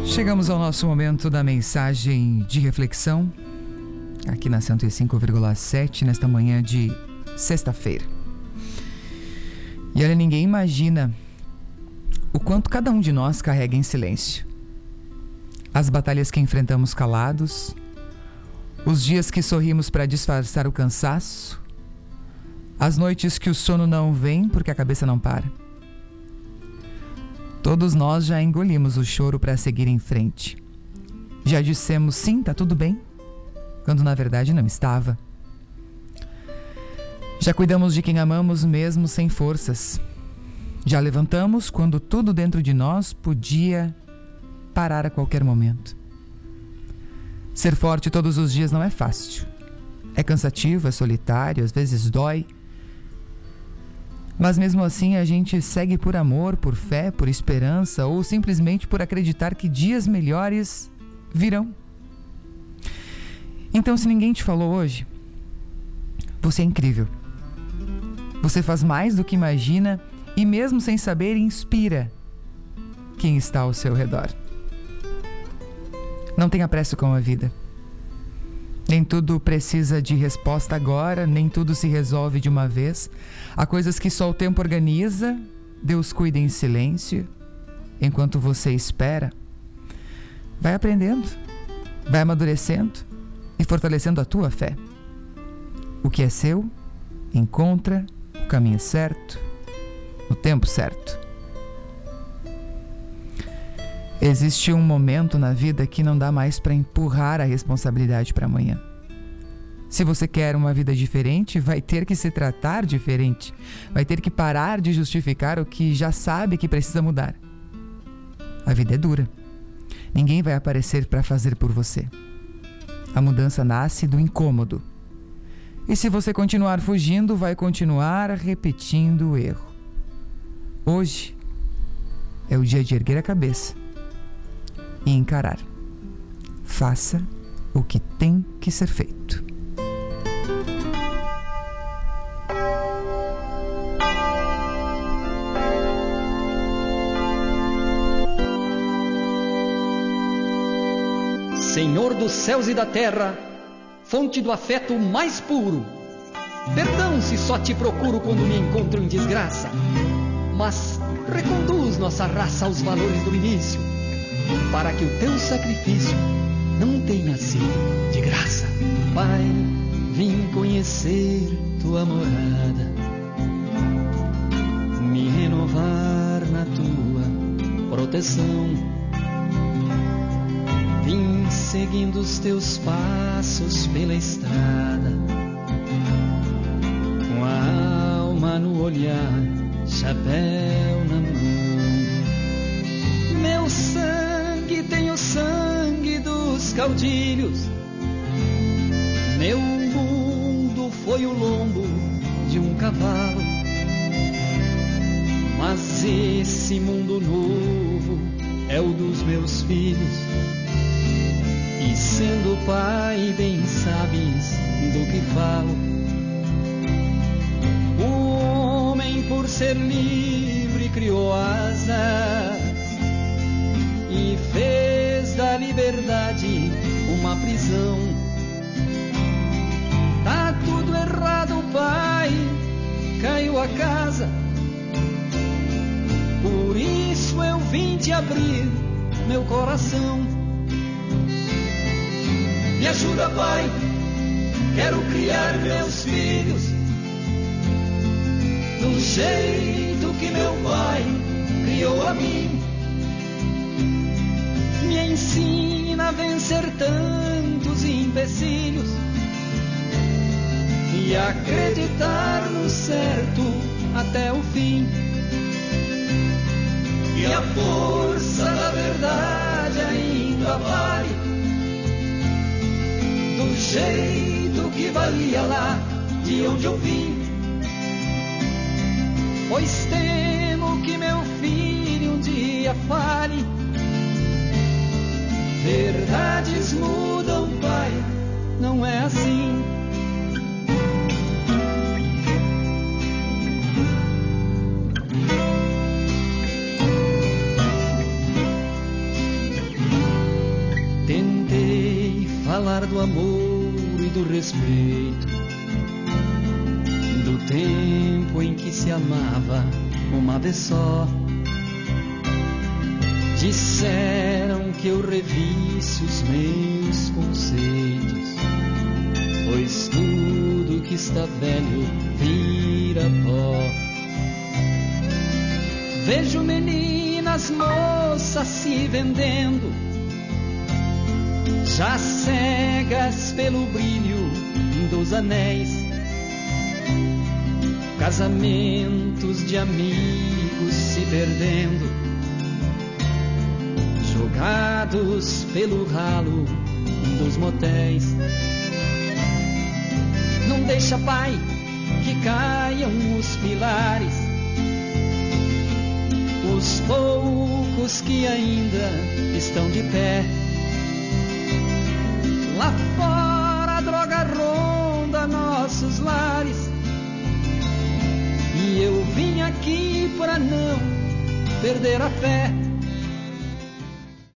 Chegamos ao nosso momento da mensagem de reflexão, aqui na 105,7, nesta manhã de sexta-feira. E olha, ninguém imagina o quanto cada um de nós carrega em silêncio. As batalhas que enfrentamos calados, os dias que sorrimos para disfarçar o cansaço, as noites que o sono não vem porque a cabeça não para. Todos nós já engolimos o choro para seguir em frente. Já dissemos sim, tá tudo bem, quando na verdade não estava. Já cuidamos de quem amamos mesmo sem forças. Já levantamos quando tudo dentro de nós podia parar a qualquer momento. Ser forte todos os dias não é fácil. É cansativo, é solitário, às vezes dói. Mas mesmo assim a gente segue por amor, por fé, por esperança ou simplesmente por acreditar que dias melhores virão. Então, se ninguém te falou hoje, você é incrível. Você faz mais do que imagina e mesmo sem saber inspira quem está ao seu redor. Não tenha pressa com a vida. Nem tudo precisa de resposta agora, nem tudo se resolve de uma vez. Há coisas que só o tempo organiza, Deus cuida em silêncio. Enquanto você espera, vai aprendendo, vai amadurecendo e fortalecendo a tua fé. O que é seu, encontra o caminho certo, no tempo certo. Existe um momento na vida que não dá mais para empurrar a responsabilidade para amanhã. Se você quer uma vida diferente, vai ter que se tratar diferente. Vai ter que parar de justificar o que já sabe que precisa mudar. A vida é dura. Ninguém vai aparecer para fazer por você. A mudança nasce do incômodo. E se você continuar fugindo, vai continuar repetindo o erro. Hoje é o dia de erguer a cabeça e encarar. Faça o que tem que ser feito. Senhor dos céus e da terra, fonte do afeto mais puro, perdão se só te procuro quando me encontro em desgraça, mas reconduz nossa raça aos valores do início, para que o teu sacrifício não tenha sido de graça. Pai, vim conhecer tua morada, me renovar na tua proteção. Vim seguindo os teus passos pela estrada, com a alma no olhar, chapéu na mão. Meu sangue tem o sangue dos caudilhos, meu mundo foi o lombo de um cavalo. Mas esse mundo novo é o dos meus filhos, e sendo pai bem sabes do que falo. O homem, por ser livre, criou asas e fez da liberdade uma prisão. Tá tudo errado, pai, caiu a casa. Por isso eu vim te abrir meu coração. Me ajuda, pai, quero criar meus filhos do jeito que meu pai criou a mim. Me ensina a vencer tantos empecilhos e acreditar no certo até o fim. E a força da verdade ainda vale do jeito que valia lá de onde eu vim. Pois temo que meu filho um dia fale. Verdades mudam, pai, não é assim. falar do amor e do respeito, do tempo em que se amava uma vez só. Disseram que eu revisse os meus conceitos, pois tudo que está velho vira pó. Vejo meninas, moças se vendendo, já cegas pelo brilho dos anéis. Casamentos de amigos se perdendo, jogados pelo ralo dos motéis. Não deixa, pai, que caiam os pilares, os poucos que ainda estão de pé. Lá fora a droga ronda nossos lares, e eu vim aqui para não perder a fé.